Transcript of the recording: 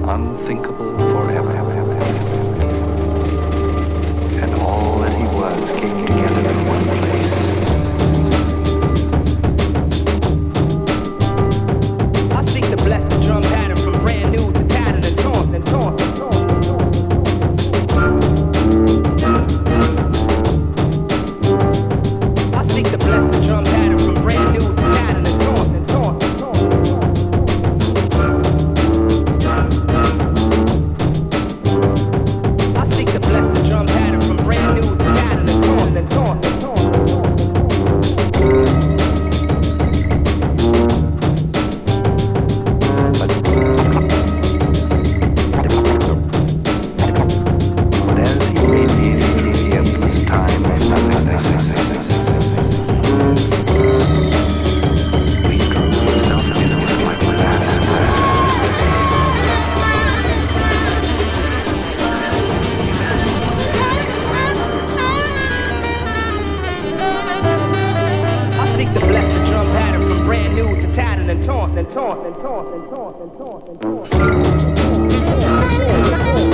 unthinkable forever. And all that he was came together in one place. I seek to bless the drum pattern from brand new to tattered and torn and torn and torn. I seek to bless the drum pattern from brand new to tattered and torn and torn and torn. I seek to bless the drum pattern from brand new to tattered and torn and torn and torn. But as he radiated through the endless time of nothingness, we drew ourselves together like lasps. I seek to bless the drum pattern from brand new to tattered and torn and torn and torn and torn and torn and torn and torn.